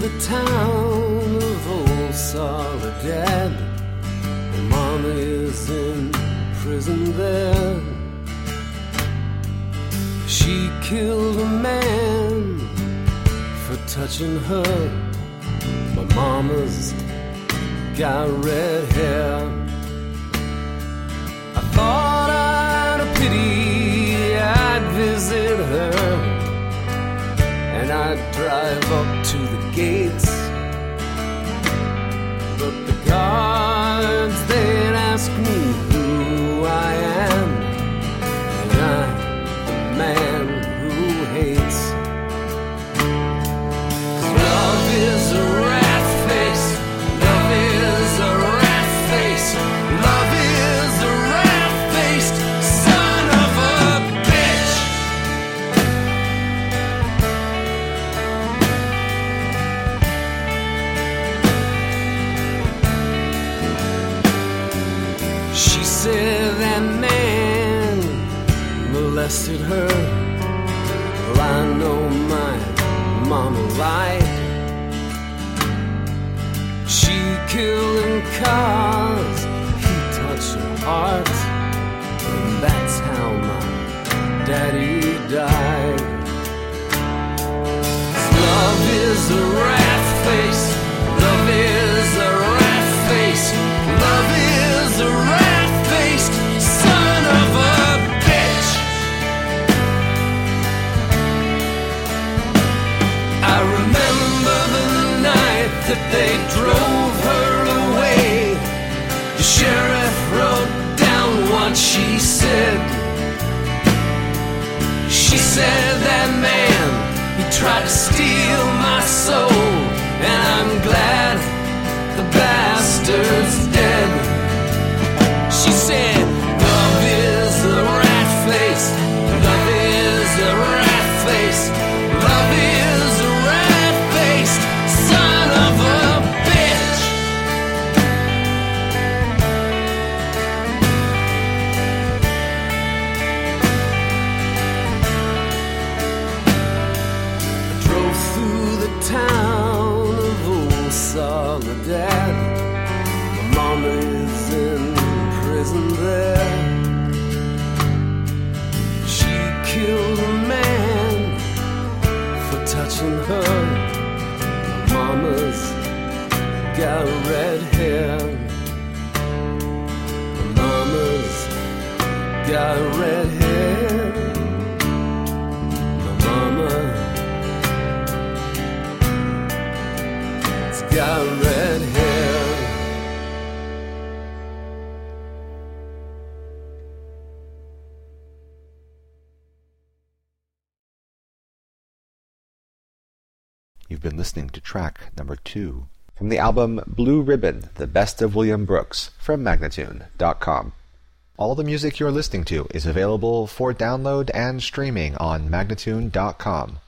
the town of Old Soledad. My mama is in prison there. She killed a man for touching her. My mama's got red hair. I thought out of pity I'd visit her, and I'd drive up to the gates. But the guards, they'd ask me who I am, and I'm the man who hates. 'Cause love is a rat face. Love is a rat face. Love is a rat-faced son of a bitch. She said that man molested her. Well, I know my mama lied. She killed him 'cause he touched her heart, and that's how my daddy died. 'Cause love is a rat face. Love is a rat face. Love is a rat-faced son of a bitch. I remember the night that they drove her away. The sheriff wrote down what she said. She said that man, he tried to steal my soul, and I'm glad the bastard's dead. She said, love is a rat face. Love is a rat face. Love is a rat-faced son of a bitch. I drove through the town of Old Soledad. My mama is in prison there. She killed a man for touching her. My mama's got red hair. My mama's got red hair. My mama's got red hair. You've been listening to track number 2 from the album Blue Ribbon, The Best of William Brooks from Magnatune.com. All the music you're listening to is available for download and streaming on Magnatune.com.